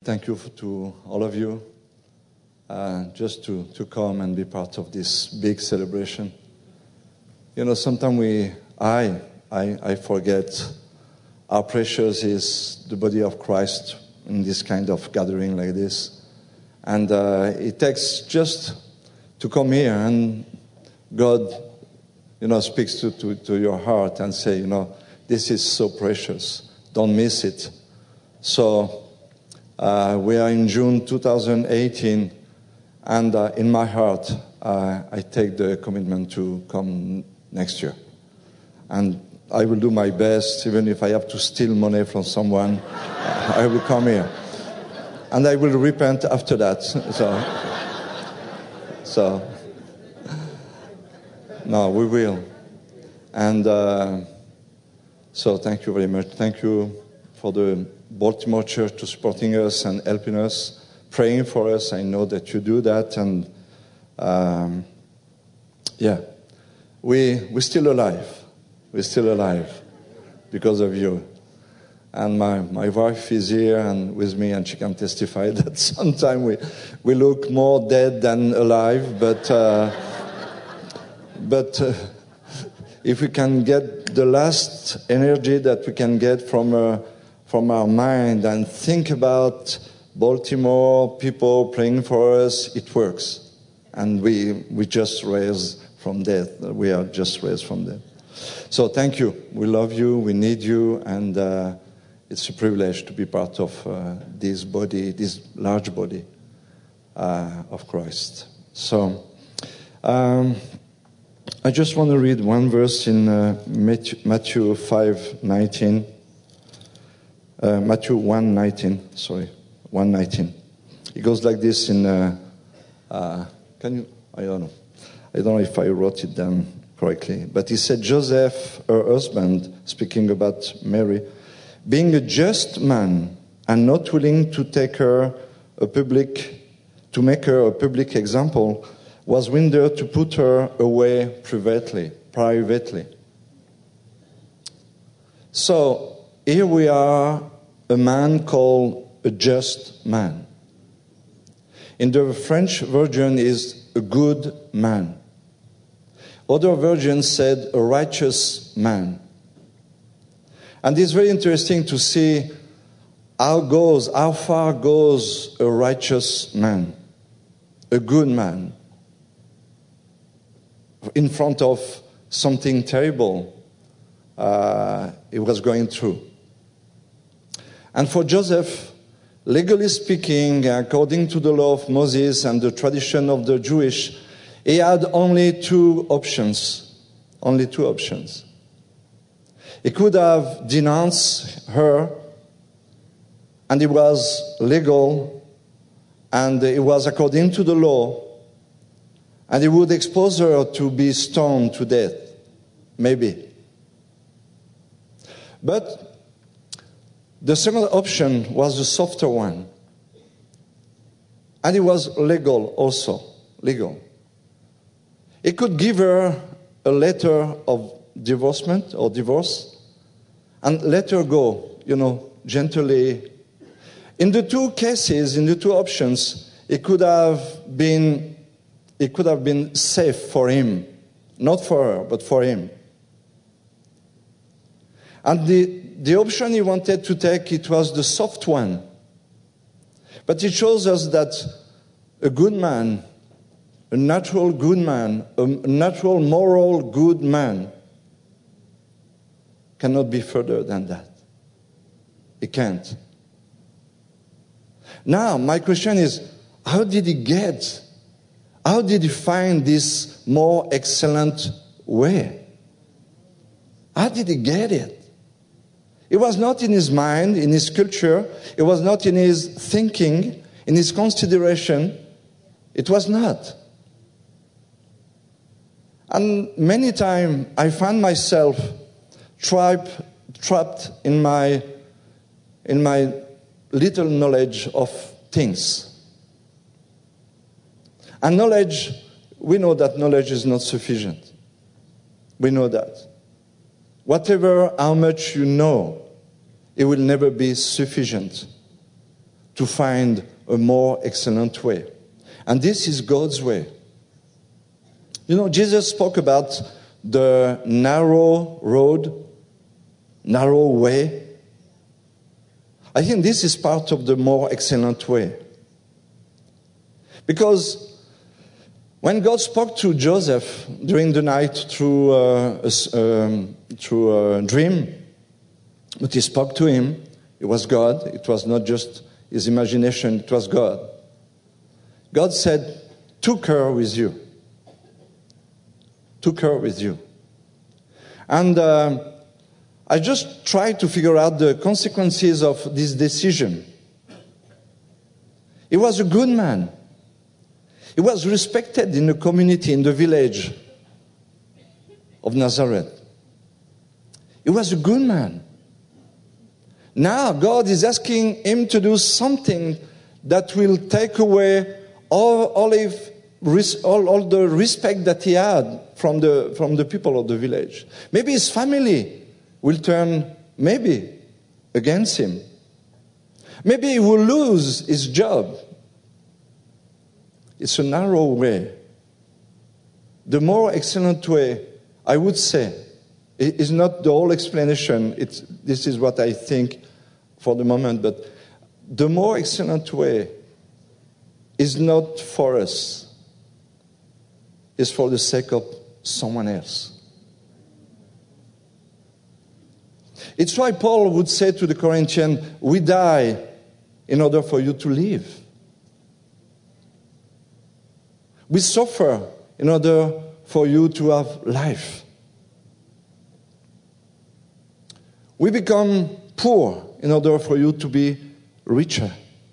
thank you to all of you just to come and be part of this big celebration. You know, sometimes I forget how precious is the body of Christ in this kind of gathering like this. And it takes just to come here and God, speaks to your heart and say, this is so precious. Don't miss it. So we are in June 2018, and in my heart, I take the commitment to come next year. And I will do my best, even if I have to steal money from someone, I will come here. And I will repent after that. So no, we will. And so thank you very much. Thank you for the Baltimore Church to supporting us and helping us, praying for us. I know that you do that. And we're still alive. We're still alive because of you. And my wife is here and with me, and she can testify that sometimes we look more dead than alive. But if we can get the last energy that we can get from our mind and think about Baltimore, people praying for us, it works. And we just raised from death. We are just raised from death. So thank you. We love you. We need you. And it's a privilege to be part of this body, this large body of Christ. So I just want to read one verse in Matthew 5:19. Matthew 1:19. It goes like this in. Can you? I don't know. I don't know if I wrote it down correctly, but he said, Joseph, her husband, speaking about Mary, being a just man and not willing to make her a public example, was willing to put her away privately. So here we are, a man called a just man. In the French version is a good man. Other versions said a righteous man. And it's very interesting to see how far goes a righteous man, a good man, in front of something terrible he was going through. And for Joseph, legally speaking, according to the law of Moses and the tradition of the Jewish, he had only two options. He could have denounced her, and it was legal, and it was according to the law, and he would expose her to be stoned to death, maybe. But the second option was the softer one, and it was legal also, legal. He could give her a letter of divorce and let her go, gently. In the two cases, in the two options, it could have been safe for him, not for her, but for him. And the option he wanted to take, it was the soft one. But it shows us that a good man, a natural good man, a natural moral good man cannot be further than that. He can't. Now, my question is, how did he find this more excellent way? How did he get it? It was not in his mind, in his culture. It was not in his thinking, in his consideration. It was not. And many times I find myself trapped in my little knowledge of things. And knowledge, we know that knowledge is not sufficient. We know that. How much you know, it will never be sufficient to find a more excellent way. And this is God's way. You know, Jesus spoke about the narrow road, narrow way. I think this is part of the more excellent way. Because when God spoke to Joseph during the night through a dream, but he spoke to him, it was God. It was not just his imagination, it was God. God said, took her with you. Took her with you. And I just tried to figure out the consequences of this decision. He was a good man. He was respected in the community, in the village of Nazareth. He was a good man. Now God is asking him to do something that will take away all the respect that he had from the people of the village. Maybe his family will turn, against him. Maybe he will lose his job. It's a narrow way. The more excellent way, I would say, is not the whole explanation. This is what I think for the moment, but the more excellent way is not for us. It's for the sake of someone else. It's why Paul would say to the Corinthians, we die in order for you to live. We suffer in order for you to have life. We become poor in order for you to be richer.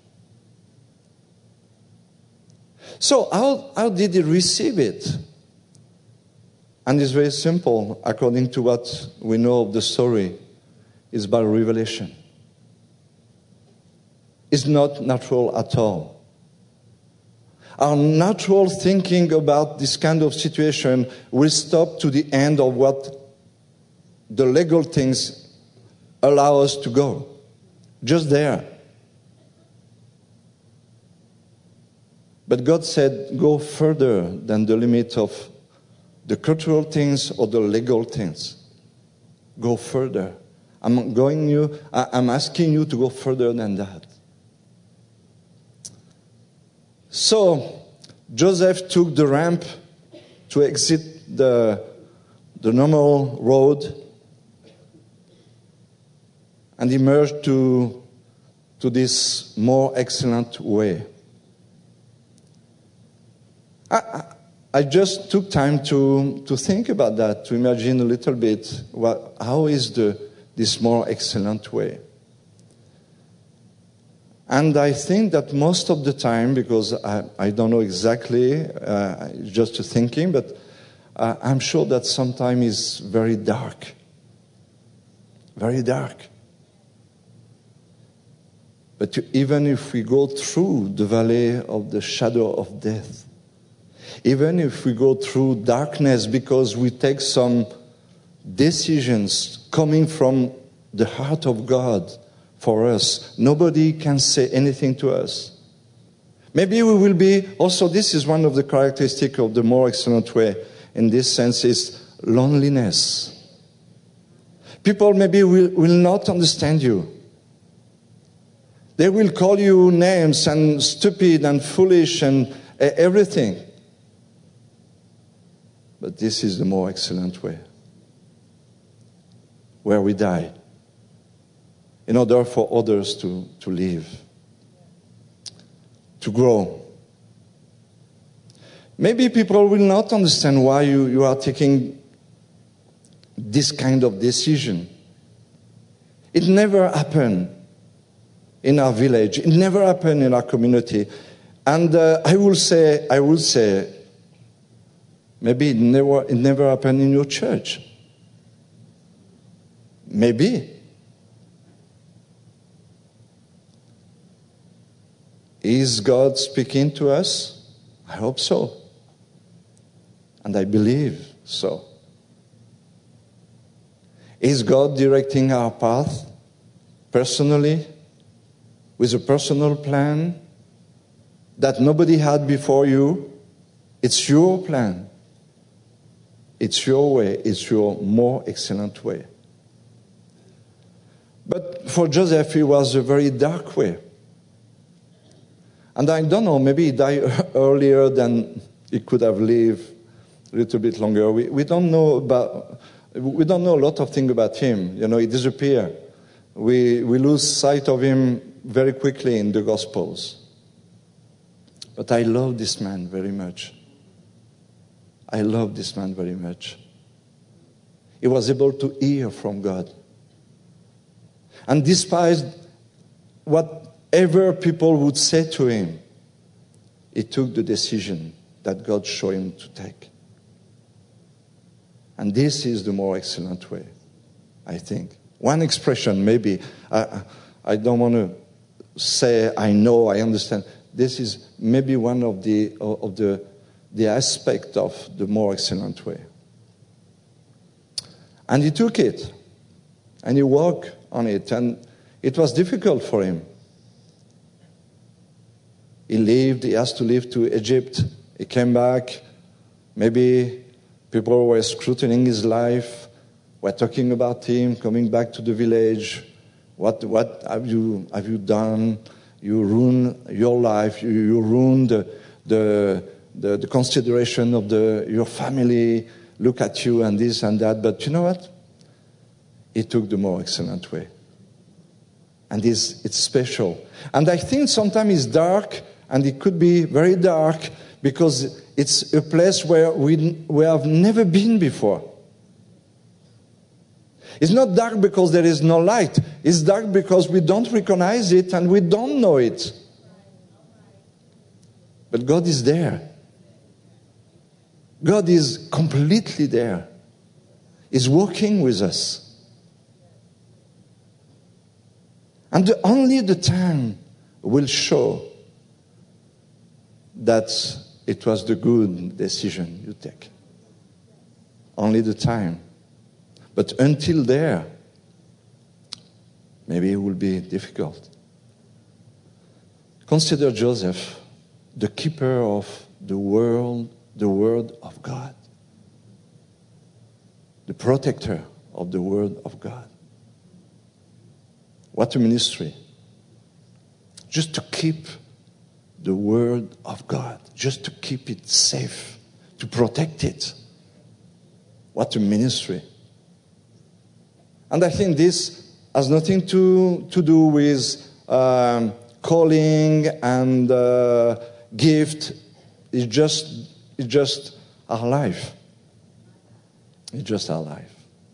So how did he receive it? And it's very simple, according to what we know of the story, is by revelation. It's not natural at all. Our natural thinking about this kind of situation will stop to the end of what the legal things allow us to go. Just there. But God said, go further than the limit of the cultural things or the legal things. Go further. I'm asking you to go further than that. So, Joseph took the ramp to exit the normal road and emerged to this more excellent way. I just took time to think about that, to imagine a little bit how is this more excellent way. And I think that most of the time, because I don't know exactly, just thinking, but I'm sure that sometimes it's very dark. Very dark. But even if we go through the valley of the shadow of death, even if we go through darkness because we take some decisions coming from the heart of God for us, nobody can say anything to us. Maybe we will be, also this is one of the characteristics of the more excellent way, in this sense, is loneliness. People maybe will not understand you. They will call you names and stupid and foolish and everything. But this is the more excellent way, where we die in order for others to live, to grow. Maybe people will not understand why you are taking this kind of decision. It never happened in our village. It never happened in our community. And I will say, maybe it never happened in your church. Maybe. Is God speaking to us? I hope so. And I believe so. Is God directing our path personally? with a personal plan that nobody had before you. It's your plan. It's your way. It's your more excellent way. But for Joseph, it was a very dark way. And I don't know, maybe he died earlier than he could have lived a little bit longer. We don't know a lot of things about him. You know, he disappeared. We lose sight of him very quickly in the Gospels. But I love this man very much. I love this man very much. He was able to hear from God. And despite whatever people would say to him, he took the decision that God showed him to take. And this is the more excellent way, I think. One expression, maybe, I don't want to say I know, I understand. This is maybe one of the aspect of the more excellent way. And he took it, and he walked on it, and it was difficult for him. He has to leave to Egypt. He came back. Maybe people were scrutinizing his life, were talking about him, coming back to the village. What have you done? You ruined your life. You ruined the consideration of your family. Look at you and this and that. But you know what? He took the more excellent way. And it's special. And I think sometimes it's dark, and it could be very dark because it's a place where we have never been before. It's not dark because there is no light. It's dark because we don't recognize it and we don't know it. But God is there. God is completely there. He's working with us. And only the time will show that it was the good decision you take. Only the time. But until there, maybe it will be difficult. Consider Joseph, the keeper of the word of God. The protector of the word of God. What a ministry. Just to keep the word of God. Just to keep it safe. To protect it. What a ministry. And I think this has nothing to do with calling and gift. It's just our life. It's just our life.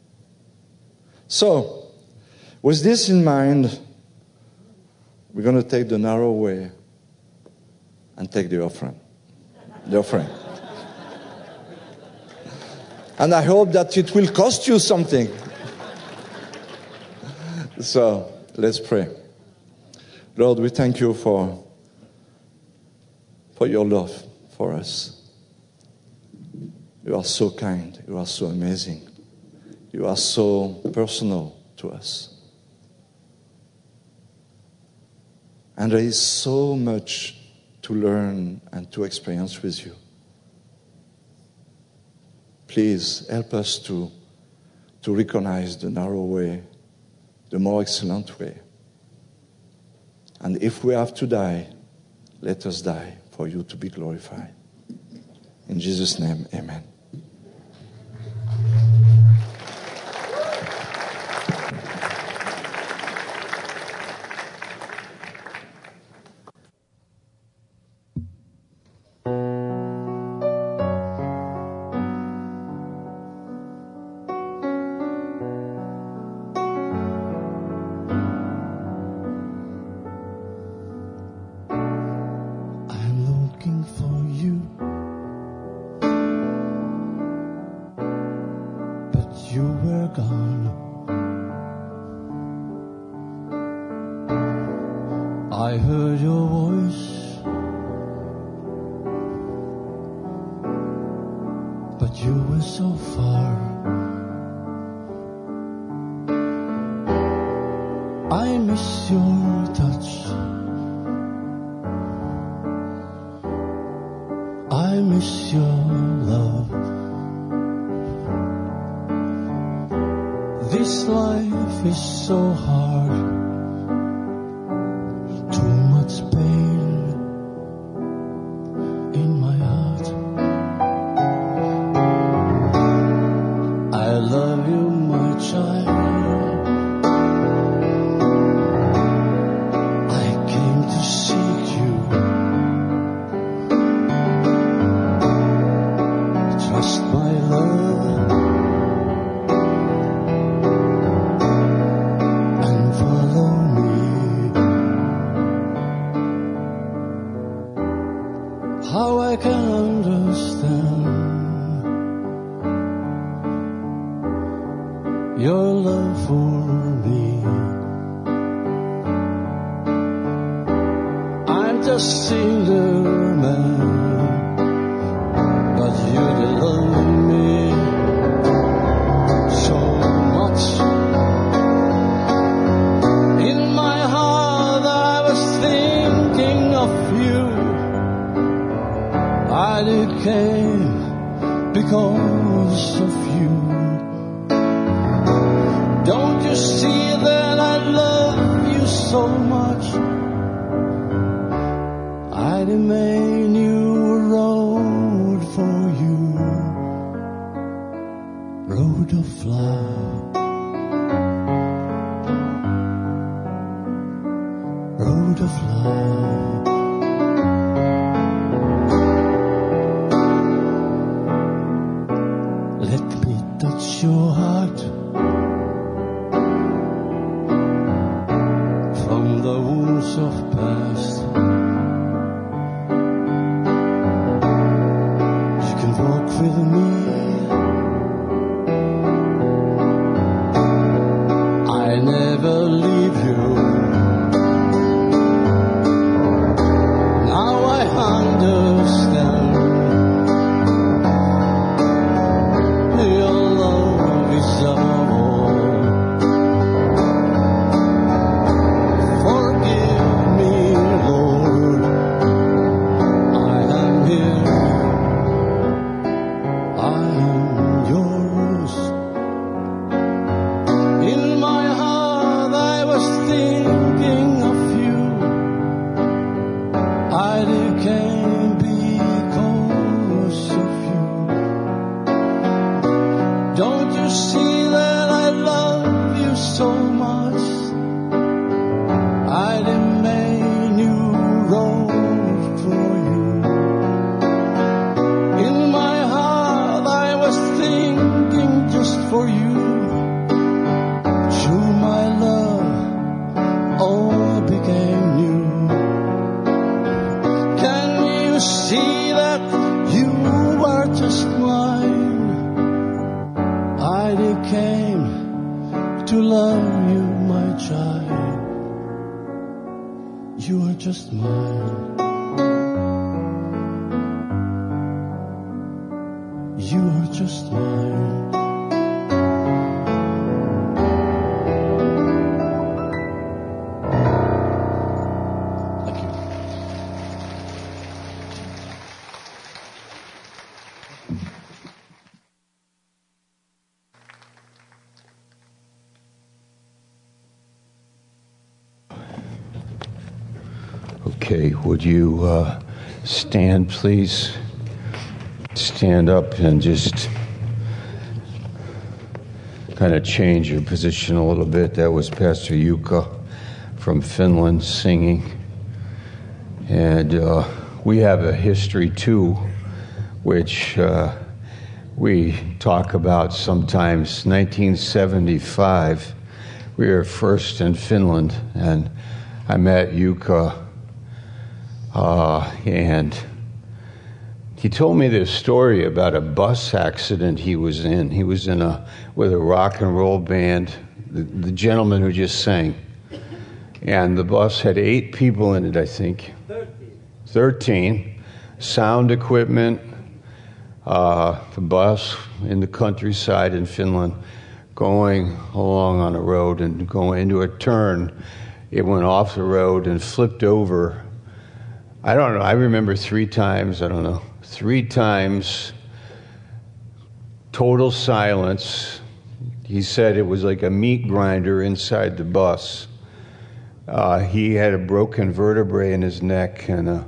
So, with this in mind, we're going to take the narrow way and take the offering. The offering. And I hope that it will cost you something. So, let's pray. Lord, we thank you for your love for us. You are so kind. You are so amazing. You are so personal to us. And there is so much to learn and to experience with you. Please help us to recognize the narrow way, the more excellent way. And if we have to die, let us die for you to be glorified. In Jesus' name, amen. I heard your voice, but you were so far. I miss your touch. I miss your love. This life is so hard. Too much pain in my heart. I love you, my child. I came to seek you. Trust my love and follow me. How I can understand your love for me. I'm just single man, but you love me so much. In my heart I was thinking of you. I came because of you. Don't you see that I love you so much? I made a new road for you, road of love, road of love. Let me touch your heart from the wounds of past. You can walk with me. I never leave you. Now I understand. Your love is above all. Forgive me, Lord. I am here. I am yours. In my heart I was thinking of you. I came because of you. Don't you see that I love you so much? I made a new road for you. In my heart I was thinking just for you. Through my love all became new. Can you see that you are just mine? I came to love you, my child. You are just mine. You are just mine. Thank you. Okay, would you stand, please? Stand up and just kind of change your position a little bit. That was Pastor Jukka from Finland singing. And we have a history too, which we talk about sometimes. 1975, we were first in Finland, and I met Jukka, and he told me this story about a bus accident he was in. He was in with a rock and roll band, the gentleman who just sang. And the bus had 8 people in it, I think. 13. Sound equipment, the bus in the countryside in Finland, going along on a road and going into a turn. it went off the road and flipped over. I don't know. I remember 3 times. 3 times. Total silence. He said it was like a meat grinder inside the bus. He had a broken vertebrae in his neck, and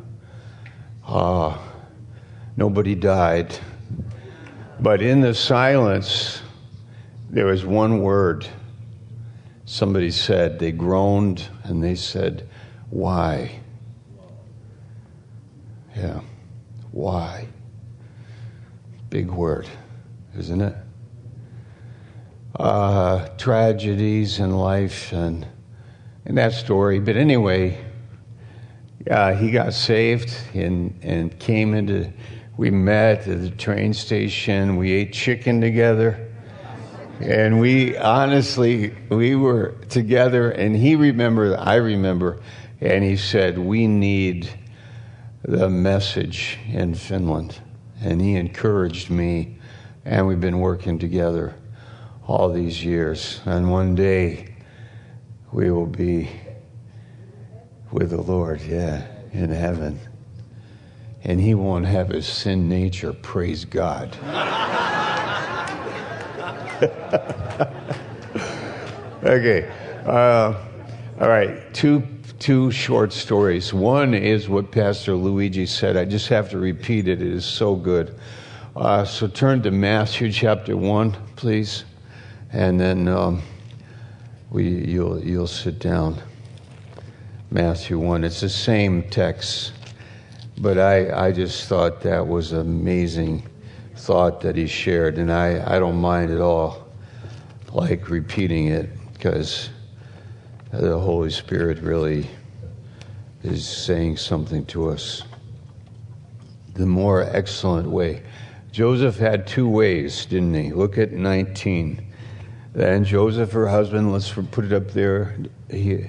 nobody died. But in the silence, there was one word. Somebody said, they groaned, and they said, "Why?" Yeah, why? Big word, isn't it? Tragedies in life and that story. But anyway, he got saved and came into, we met at the train station. We ate chicken together. And we were together, and he remembered, I remember, and he said, we need the message in Finland. And he encouraged me, and we've been working together all these years. And one day, we will be with the Lord, in heaven. And he won't have his sin nature, praise God. Okay. All right. Two short stories. One is what Pastor Luigi said. I just have to repeat it. It is so good. So turn to Matthew chapter 1, please. And then you'll sit down. Matthew 1. It's the same text. But I just thought that was an amazing thought that he shared. And I don't mind at all like repeating it, because the Holy Spirit really is saying something to us. The more excellent way. Joseph had 2 ways, didn't he? Look at 19. Then Joseph, her husband, let's put it up there, he,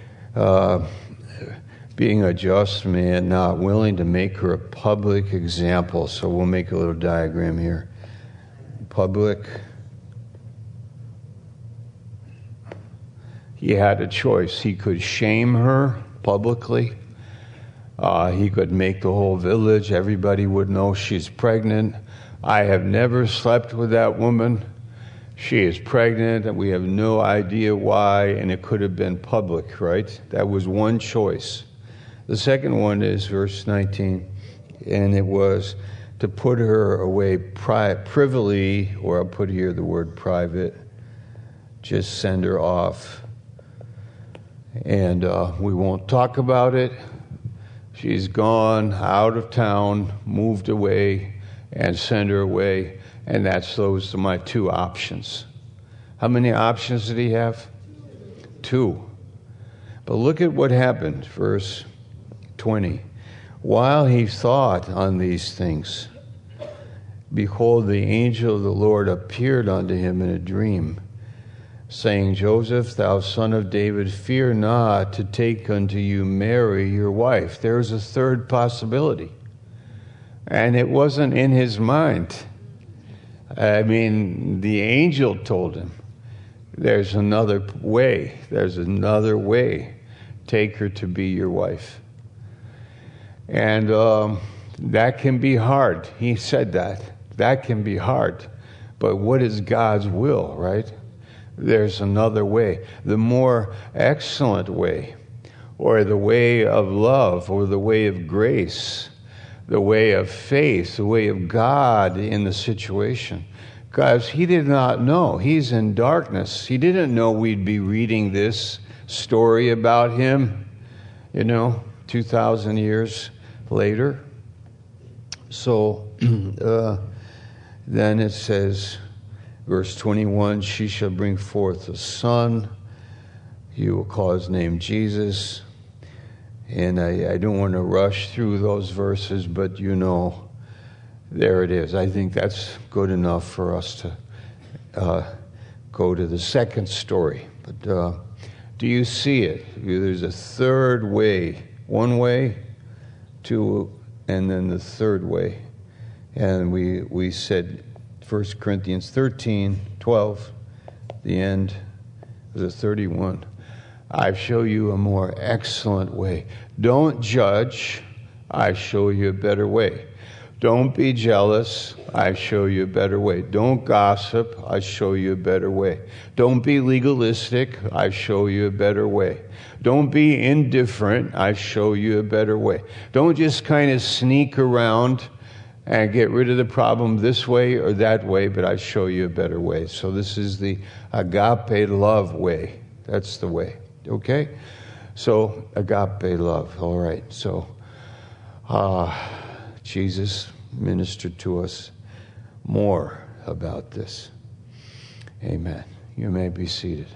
being a just man, not willing to make her a public example. So we'll make a little diagram here. Public. He had a choice. He could shame her publicly. He could make the whole village, everybody would know she's pregnant. I have never slept with that woman. She is pregnant, and we have no idea why, and it could have been public, right? That was one choice. The second one is verse 19, and it was to put her away privily, or I'll put here the word private, just send her off. And we won't talk about it. She's gone out of town, moved away, and send her away. And those are my 2 options. How many options did he have? 2. But look at what happened, verse 20. While he thought on these things, behold, the angel of the Lord appeared unto him in a dream, saying, Joseph, thou son of David, fear not to take unto you Mary, your wife. There's a third possibility. And it wasn't in his mind. I mean, the angel told him, there's another way. There's another way. Take her to be your wife. And that can be hard. He said that. That can be hard. But what is God's will, right? There's another way. The more excellent way, or the way of love, or the way of grace, the way of faith, the way of God in the situation. Because he did not know. He's in darkness. He didn't know we'd be reading this story about him, 2,000 years later. So then it says, verse 21, she shall bring forth a son. You will call his name Jesus. And I don't want to rush through those verses, but there it is. I think that's good enough for us to go to the second story. But do you see it? There's a third way. One way, 2, and then the third way. And we said 1 Corinthians 13, 12, the end of the 31. I show you a more excellent way. Don't judge, I show you a better way. Don't be jealous, I show you a better way. Don't gossip, I show you a better way. Don't be legalistic, I show you a better way. Don't be indifferent, I show you a better way. Don't just kind of sneak around and get rid of the problem this way or that way, but I show you a better way. So this is the agape love way. That's the way, okay? So agape love, all right. So Jesus ministered to us more about this. Amen. You may be seated.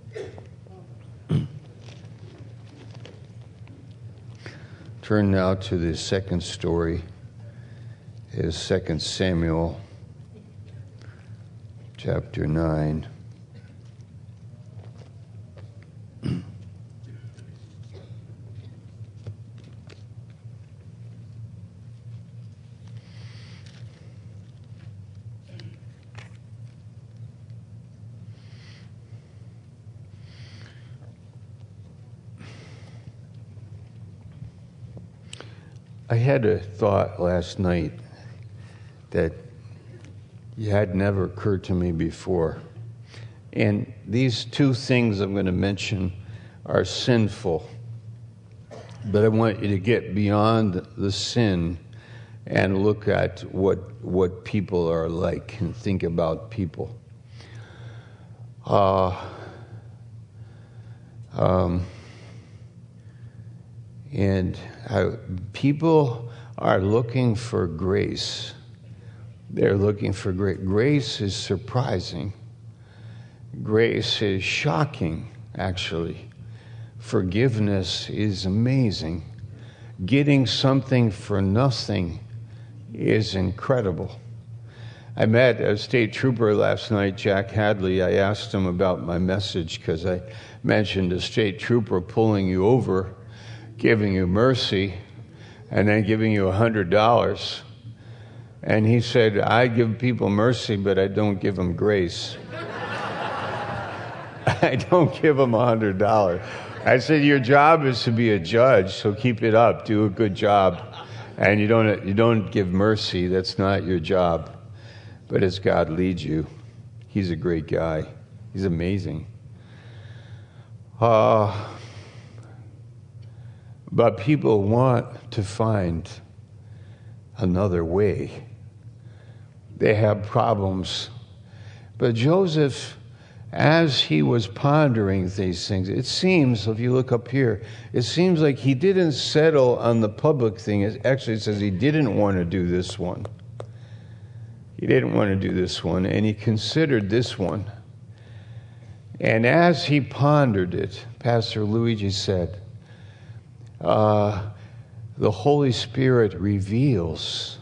Turn now to the second story, is 2 Samuel chapter 9. I had a thought last night that had never occurred to me before. And these two things I'm going to mention are sinful. But I want you to get beyond the sin and look at what people are like and think about people. People are looking for grace. They're looking for grace. Grace is surprising. Grace is shocking, actually. Forgiveness is amazing. Getting something for nothing is incredible. I met a state trooper last night, Jack Hadley. I asked him about my message because I mentioned a state trooper pulling you over, giving you mercy, and then giving you $100. And he said, I give people mercy, but I don't give them grace. I don't give them $100. I said, your job is to be a judge, so keep it up. Do a good job. And you don't give mercy. That's not your job. But as God leads you, he's a great guy. He's amazing. But people want to find another way. They have problems. But Joseph, as he was pondering these things, it seems, if you look up here, it seems like he didn't settle on the public thing. It actually says he didn't want to do this one. He didn't want to do this one, and he considered this one. And as he pondered it, Pastor Luigi said, the Holy Spirit reveals.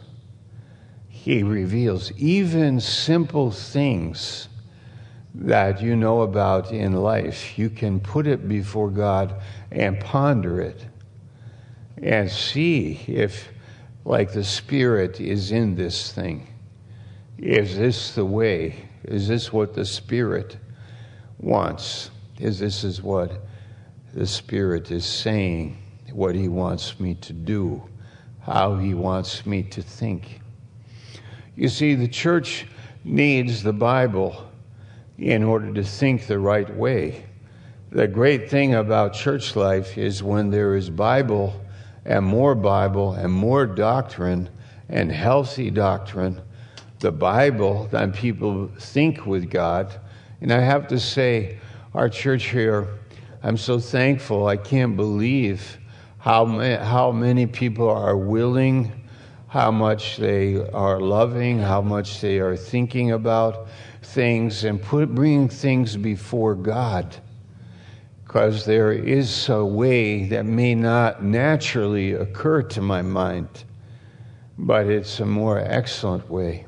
He reveals even simple things that you know about in life. You can put it before God and ponder it and see if, like, the Spirit is in this thing. Is this the way? Is this what the Spirit wants? This is what the Spirit is saying, what he wants me to do, how he wants me to think. You see, the church needs the Bible in order to think the right way. The great thing about church life is when there is Bible and more doctrine and healthy doctrine, the Bible, then people think with God. And I have to say, our church here, I'm so thankful. I can't believe how many people are willing, how much they are loving, how much they are thinking about things and bringing things before God. Because there is a way that may not naturally occur to my mind, but it's a more excellent way.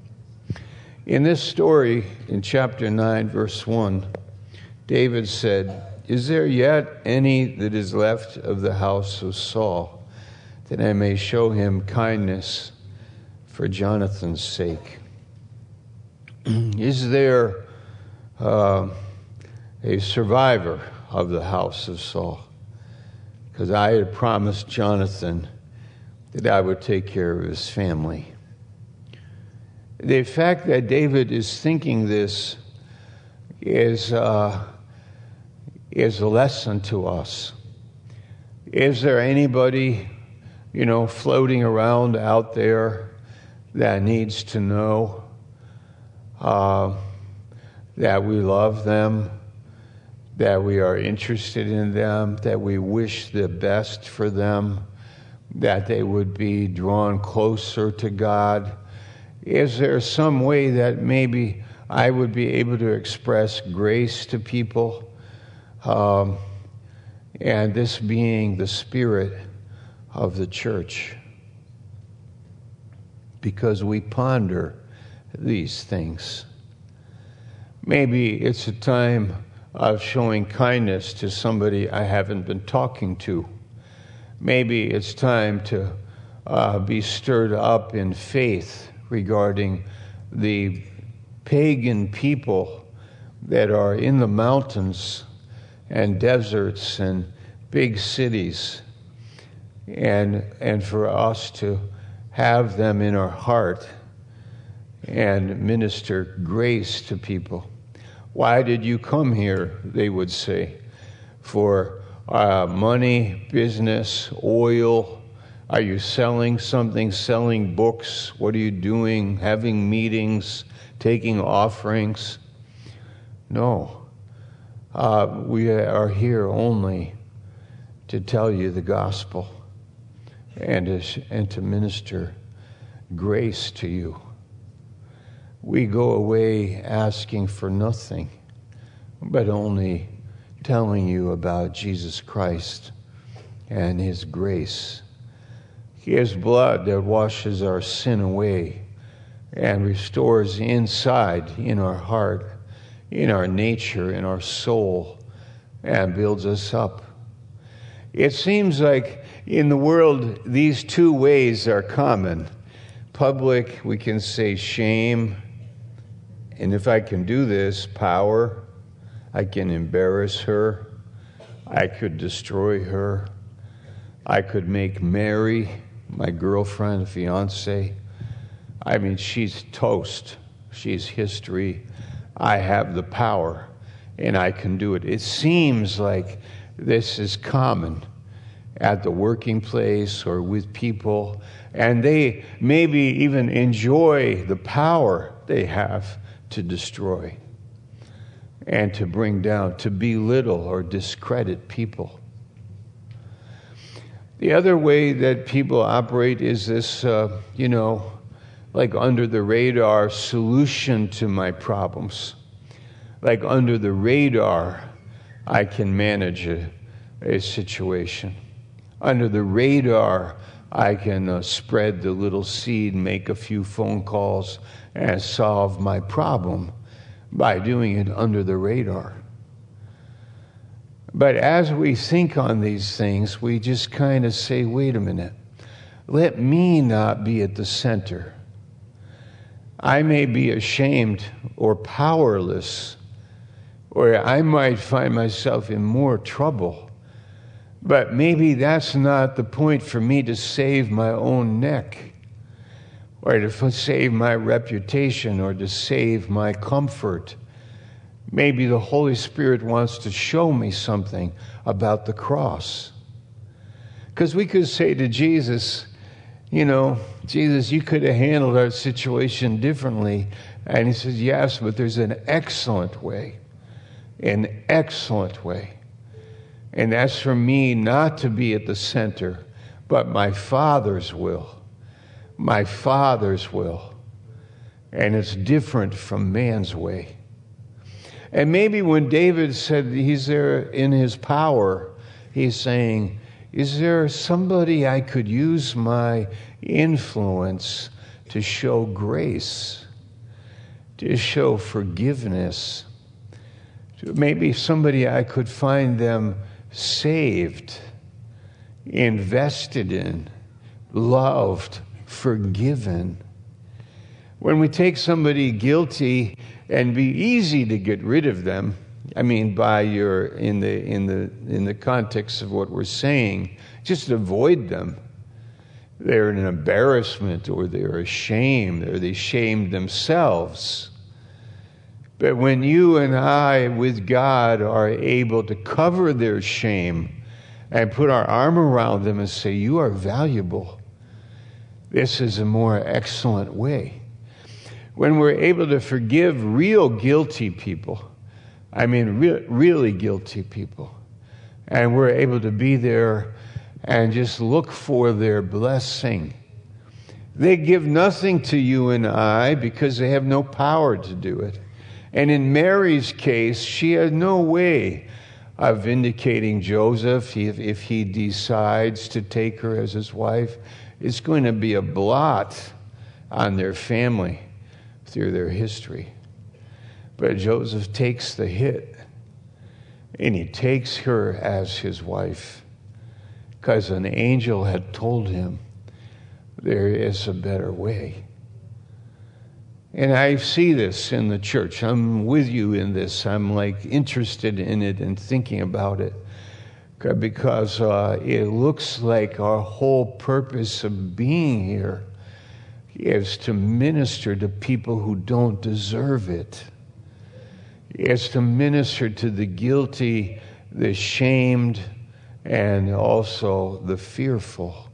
In this story, in chapter 9, verse 1, David said, "Is there yet any that is left of the house of Saul, that I may show him kindness for Jonathan's sake?" Is there a survivor of the house of Saul, because I had promised Jonathan that I would take care of his family. The fact that David is thinking this is a lesson to us. Is there anybody, floating around out there that needs to know that we love them, that we are interested in them, that we wish the best for them, that they would be drawn closer to God? Is there some way that maybe I would be able to express grace to people? And this being the spirit of the church. Because we ponder these things. Maybe it's a time of showing kindness to somebody I haven't been talking to. Maybe it's time to be stirred up in faith regarding the pagan people that are in the mountains and deserts and big cities, and for us to have them in our heart and minister grace to people. Why did you come here, they would say, for money, business, oil? Are you selling something, selling books? What are you doing? Having meetings, taking offerings? No. We are here only to tell you the gospel and to minister grace to you. We go away asking for nothing, but only telling you about Jesus Christ and His grace. His blood that washes our sin away and restores inside, in our heart, in our nature, in our soul, and builds us up. It seems like in the world, these two ways are common. Public, we can say shame, and if I can do this, power. I can embarrass her. I could destroy her. I could make Mary, my girlfriend, fiance. I mean, she's toast. She's history. I have the power, and I can do it. It seems like this is common at the working place or with people, and they maybe even enjoy the power they have to destroy and to bring down, to belittle or discredit people. The other way that people operate is this, like under the radar solution to my problems. Like under the radar, I can manage a situation. Under the radar, I can spread the little seed, make a few phone calls, and solve my problem by doing it under the radar. But as we think on these things, we just kind of say, wait a minute, let me not be at the center. I may be ashamed or powerless, or I might find myself in more trouble. But maybe that's not the point for me to save my own neck, or to save my reputation, or to save my comfort. Maybe the Holy Spirit wants to show me something about the cross. Because we could say to Jesus, Jesus, you could have handled our situation differently. And He says, yes, but there's an excellent way. An excellent way. And that's for me not to be at the center, but my Father's will. My Father's will. And it's different from man's way. And maybe when David said he's there in his power, he's saying, is there somebody I could use my influence to show grace, to show forgiveness? Maybe somebody I could find them saved, invested in, loved, forgiven. When we take somebody guilty and be easy to get rid of them, I mean, in the context of what we're saying, just avoid them. They're an embarrassment, or they're ashamed, or they shame themselves. But when you and I, with God, are able to cover their shame and put our arm around them and say, you are valuable, this is a more excellent way. When we're able to forgive real guilty people, I mean really guilty people, and we're able to be there and just look for their blessing. They give nothing to you and I because they have no power to do it. And in Mary's case, she had no way of vindicating Joseph if he decides to take her as his wife. It's going to be a blot on their family through their history. But Joseph takes the hit, and he takes her as his wife because an angel had told him there is a better way. And I see this in the church. I'm with you in this. I'm interested in it and thinking about it because it looks like our whole purpose of being here is to minister to people who don't deserve it. It's to minister to the guilty, the shamed, and also the fearful.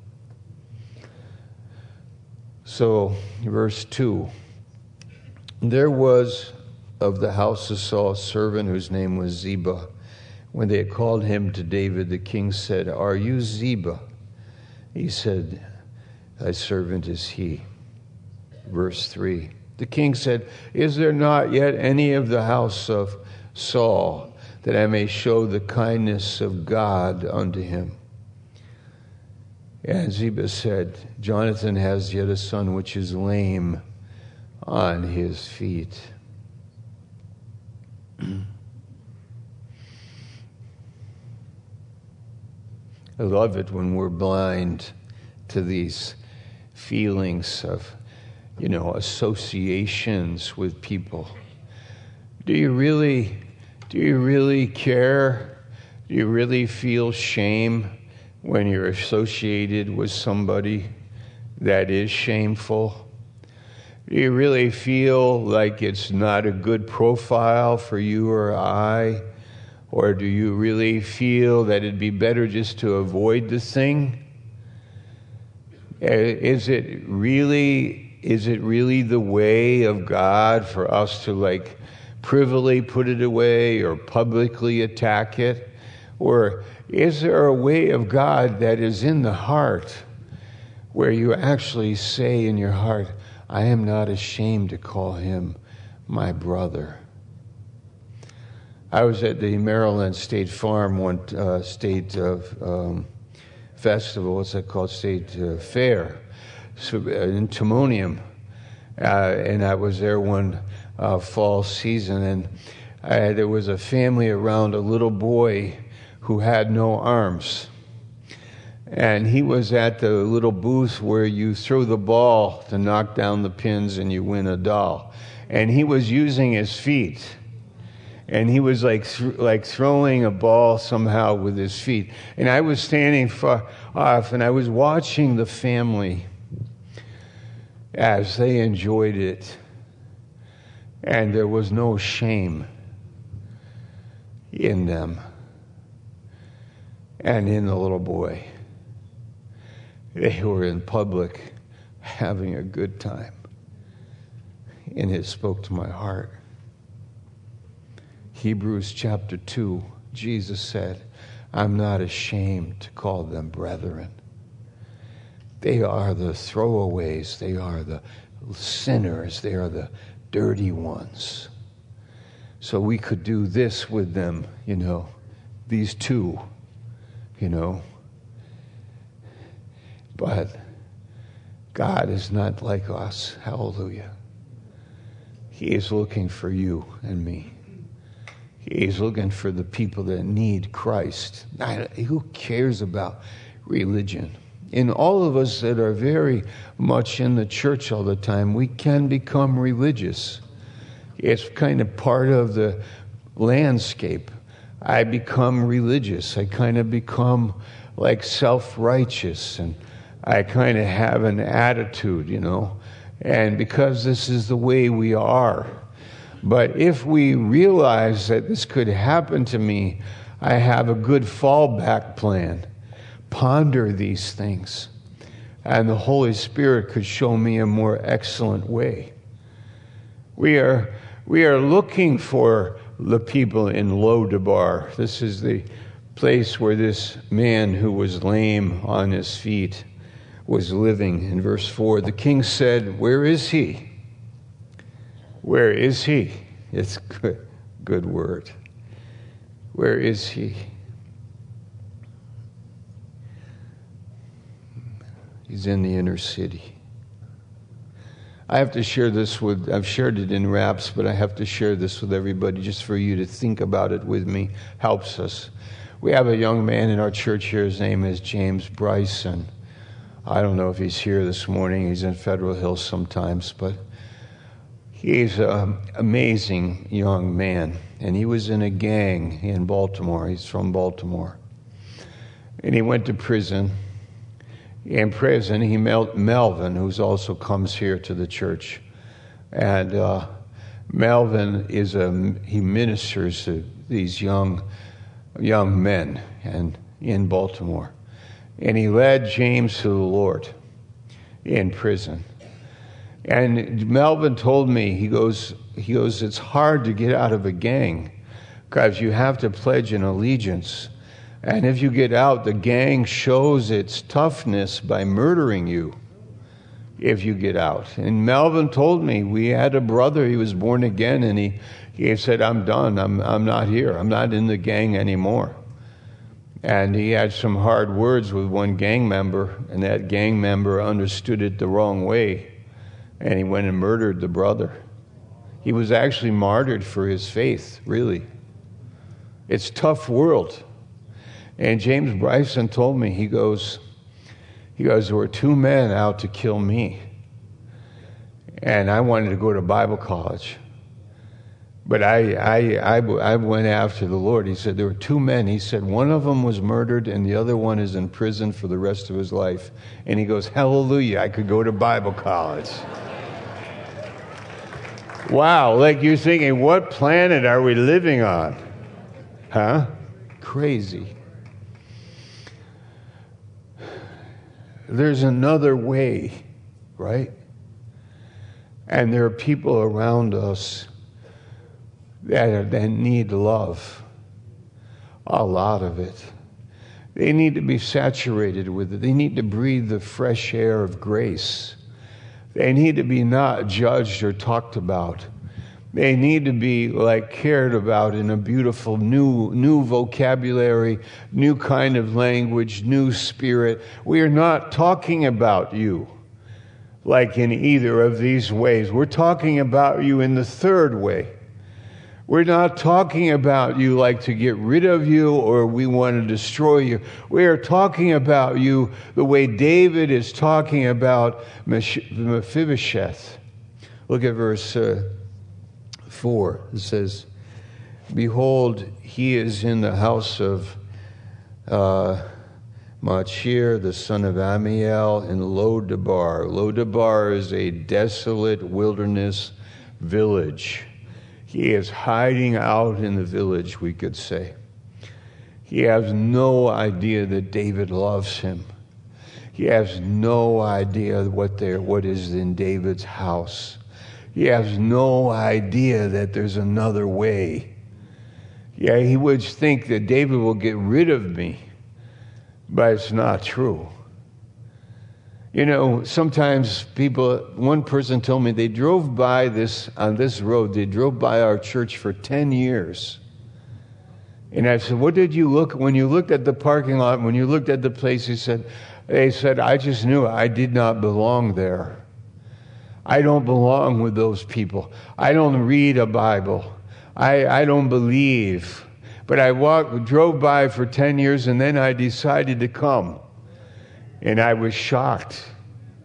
So, verse 2. There was of the house of Saul a servant whose name was Ziba. When they had called him to David, the king said, "Are you Ziba?" He said, "Thy servant is he." Verse 3. The king said, "Is there not yet any of the house of Saul, that I may show the kindness of God unto him?" And Ziba said, "Jonathan has yet a son which is lame on his feet." I love it when we're blind to these feelings of, associations with people. Do you really care? Do you really feel shame when you're associated with somebody that is shameful? Do you really feel like it's not a good profile for you or I? Or do you really feel that it'd be better just to avoid the thing? Is it really the way of God for us to privily put it away or publicly attack it? Or is there a way of God that is in the heart where you actually say in your heart, "I am not ashamed to call him my brother"? I was at the Maryland State Farm festival. What's that called? State fair in Timonium, and I was there one fall season, and there was a family around a little boy who had no arms. And he was at the little booth where you throw the ball to knock down the pins and you win a doll. And he was using his feet. And he was like throwing a ball somehow with his feet. And I was standing far off and I was watching the family as they enjoyed it. And there was no shame in them and in the little boy. They were in public having a good time. And it spoke to my heart. Hebrews chapter 2, Jesus said, "I'm not ashamed to call them brethren." They are the throwaways. They are the sinners. They are the dirty ones. So we could do this with them, these two, But God is not like us. Hallelujah. He is looking for you and me. He is looking for the people that need Christ. Who cares about religion? In all of us that are very much in the church all the time, we can become religious. It's kind of part of the landscape. I become religious. I kind of become like self-righteous, and I kind of have an attitude, and because this is the way we are. But if we realize that this could happen to me, I have a good fallback plan. Ponder these things, and the Holy Spirit could show me a more excellent way. We are looking for the people in Lodabar. This is the place where this man who was lame on his feet was living. In verse 4, the king said, "Where is he? Where is he?" It's good word. Where is he? He's in the inner city. I have to share this I've shared it in Raps, but I have to share this with everybody just for you to think about it with me. Helps us. We have a young man in our church here. His name is James Bryson. I don't know if he's here this morning. He's in Federal Hills sometimes, but he's an amazing young man. And he was in a gang in Baltimore. He's from Baltimore. And he went to prison. In prison, he met Melvin, who also comes here to the church. And Melvin he ministers to these young men and in Baltimore. And he led James to the Lord in prison. And Melvin told me, he goes, it's hard to get out of a gang because you have to pledge an allegiance. And if you get out, the gang shows its toughness by murdering you if you get out. And Melvin told me, we had a brother, he was born again, and he said, I'm done, I'm not here, I'm not in the gang anymore. And he had some hard words with one gang member, and that gang member understood it the wrong way, and he went and murdered the brother. He was actually martyred for his faith, really. It's a tough world. And James Bryson told me, he goes, there were two men out to kill me. And I wanted to go to Bible college. But I went after the Lord. He said, there were two men. He said, one of them was murdered and the other one is in prison for the rest of his life. And he goes, hallelujah, I could go to Bible college. Wow, like you're thinking, what planet are we living on? Huh? Crazy. There's another way, right? And there are people around us that need love, a lot of it. They need to be saturated with it. They need to breathe the fresh air of grace. They need to be not judged or talked about. They need to be cared about in a beautiful new vocabulary, new kind of language, new spirit. We are not talking about you like in either of these ways. We're talking about you in the third way. We're not talking about you like to get rid of you or we want to destroy you. We are talking about you the way David is talking about Mephibosheth. Look at verse 4. It says, behold, he is in the house of Machir, the son of Amiel, in Lodabar. Lodabar is a desolate wilderness village. He is hiding out in the village, we could say. He has no idea that David loves him. He has no idea what is in David's house. He has no idea that there's another way. Yeah, he would think that David will get rid of me, but it's not true. You know, sometimes one person told me they drove by on this road, they drove by our church for 10 years. And I said, what did you when you looked at the parking lot, when you looked at the place, they said, I just knew I did not belong there. I don't belong with those people. I don't read a Bible. I don't believe. But I drove by for 10 years and then I decided to come. And I was shocked.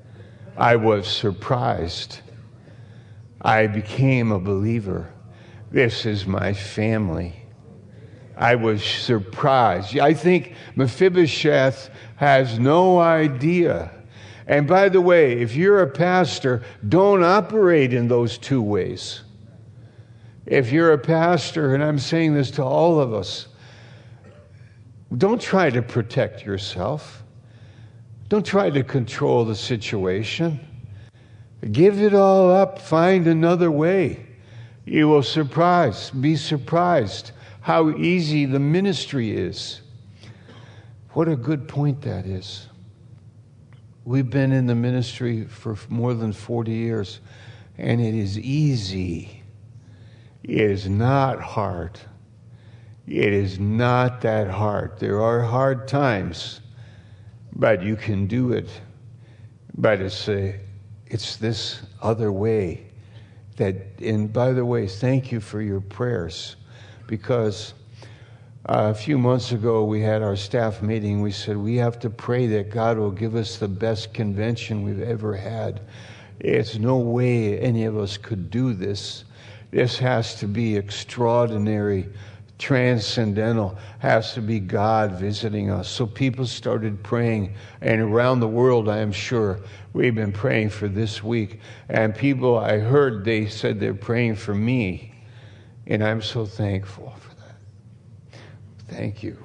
I was surprised. I became a believer. This is my family. I was surprised. I think Mephibosheth has no idea. And by the way, if you're a pastor, don't operate in those two ways. If you're a pastor, and I'm saying this to all of us, don't try to protect yourself. Don't try to control the situation. Give it all up. Find another way. You will be surprised how easy the ministry is. What a good point that is. We've been in the ministry for more than 40 years, and it is easy. It is not hard. It is not that hard. There are hard times, but you can do it. But it's this other way and by the way, thank you for your prayers, because a few months ago we had our staff meeting. We said we have to pray that God will give us the best convention we've ever had. It's no way any of us could do this. This has to be extraordinary, transcendental, has to be God visiting us. So people started praying, and around the world, I am sure, we've been praying for this week. And people, I heard, they said they're praying for me. And I'm so thankful for that. Thank you.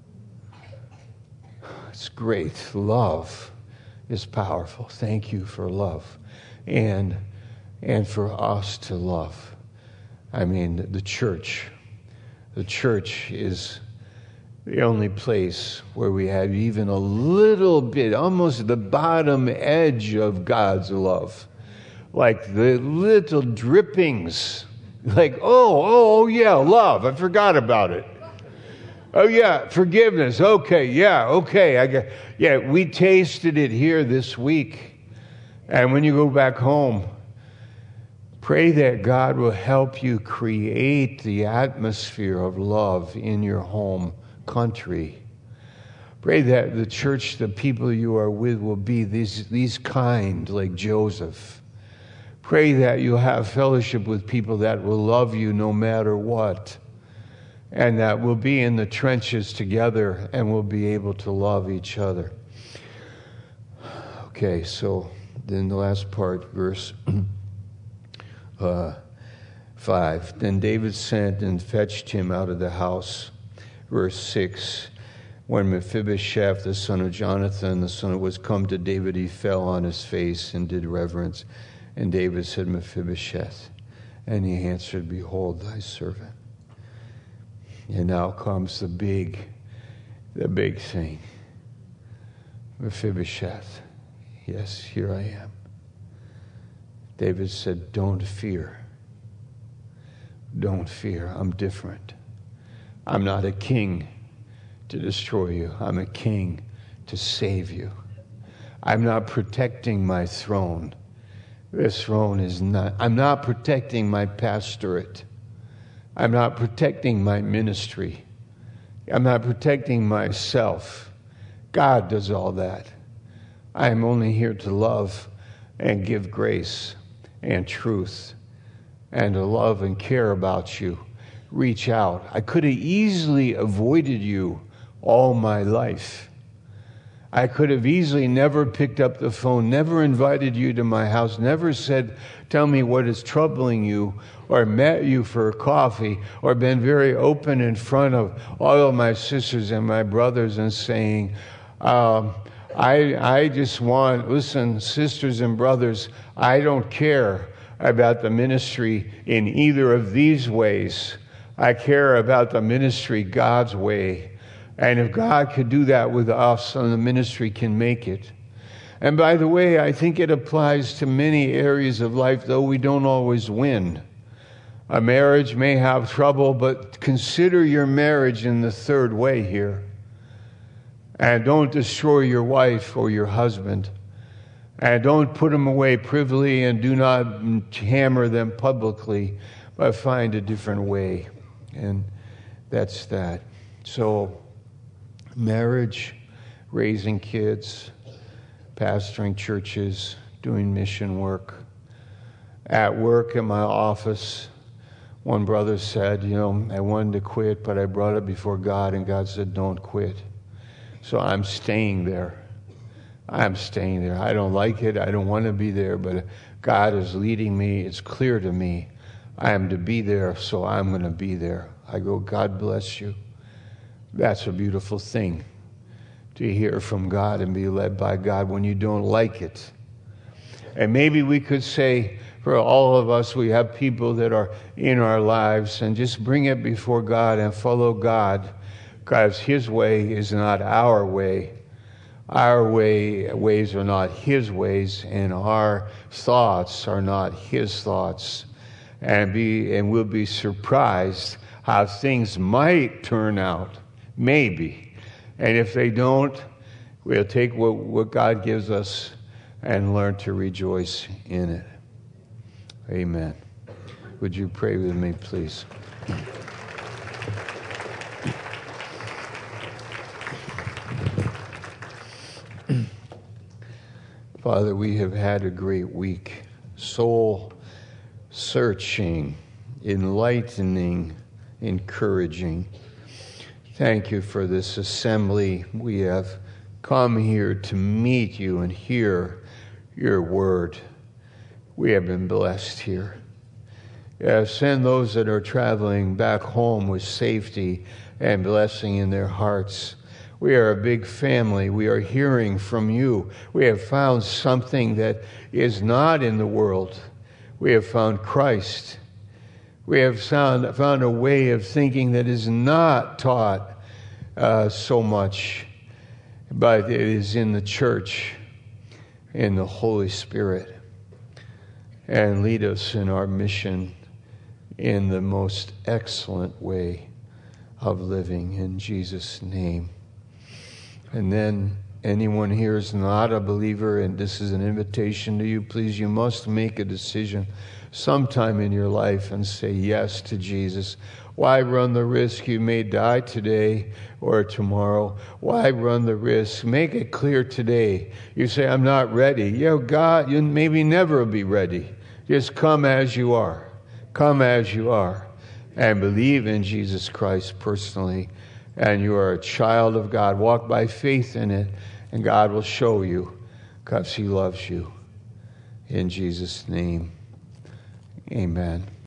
It's great. Love is powerful. Thank you for love. And for us to love. I mean, the church. The church is the only place where we have even a little bit, almost the bottom edge of God's love. Like the little drippings. Like, oh yeah, love. I forgot about it. Oh yeah, forgiveness. Okay. We tasted it here this week. And when you go back home, pray that God will help you create the atmosphere of love in your home country. Pray that the church, the people you are with, will be these kind, like Joseph. Pray that you'll have fellowship with people that will love you no matter what, and that we'll be in the trenches together and we'll be able to love each other. Okay, so then the last part, verse 5. Then David sent and fetched him out of the house. Verse 6. When Mephibosheth, the son of Jonathan, the son was come to David, he fell on his face and did reverence. And David said, Mephibosheth. And he answered, Behold, thy servant. And now comes the big thing. Mephibosheth. Yes, here I am. David said, don't fear. Don't fear. I'm different. I'm not a king to destroy you. I'm a king to save you. I'm not protecting my throne. This throne is not. I'm not protecting my pastorate. I'm not protecting my ministry. I'm not protecting myself. God does all that. I am only here to love and give grace and truth, and to love and care about you. Reach out. I could have easily avoided you all my life. I could have easily never picked up the phone, never invited you to my house, never said, tell me what is troubling you, or met you for coffee, or been very open in front of all of my sisters and my brothers and saying, I just want, listen, sisters and brothers, I don't care about the ministry in either of these ways. I care about the ministry God's way. And if God could do that with us, then the ministry can make it. And by the way, I think it applies to many areas of life, though we don't always win. A marriage may have trouble, but consider your marriage in the third way here. And don't destroy your wife or your husband. And don't put them away privily, and do not hammer them publicly, but find a different way. And that's that. So, marriage, raising kids, pastoring churches, doing mission work. At work, in my office, One brother said, I wanted to quit, but I brought it before God, and God said, don't quit. So I'm staying there. I'm staying there. I don't like it. I don't want to be there, but God is leading me. It's clear to me. I am to be there, so I'm going to be there. I go, God bless you. That's a beautiful thing, to hear from God and be led by God when you don't like it. And maybe we could say, for all of us, we have people that are in our lives, and just bring it before God and follow God, because His way is not our way. Our ways are not His ways, and our thoughts are not His thoughts. And we'll be surprised how things might turn out, maybe. And if they don't, we'll take what God gives us and learn to rejoice in it. Amen. Would you pray with me, please? Father, we have had a great week. Soul searching, enlightening, encouraging. Thank you for this assembly. We have come here to meet you and hear your word. We have been blessed here. Send those that are traveling back home with safety and blessing in their hearts. We are a big family. We are hearing from you. We have found something that is not in the world. We have found Christ. We have found a way of thinking that is not taught so much, but it is in the church, in the Holy Spirit. And lead us in our mission in the most excellent way of living, in Jesus' name. And then anyone here is not a believer, and this is an invitation to you, please, you must make a decision sometime in your life and say yes to Jesus. Why run the risk? You may die today or tomorrow. Why run the risk? Make it clear today. You say, I'm not ready. God, you maybe never be ready. Just come as you are. Come as you are. And believe in Jesus Christ personally. And you are a child of God. Walk by faith in it. And God will show you, because He loves you. In Jesus' name, amen.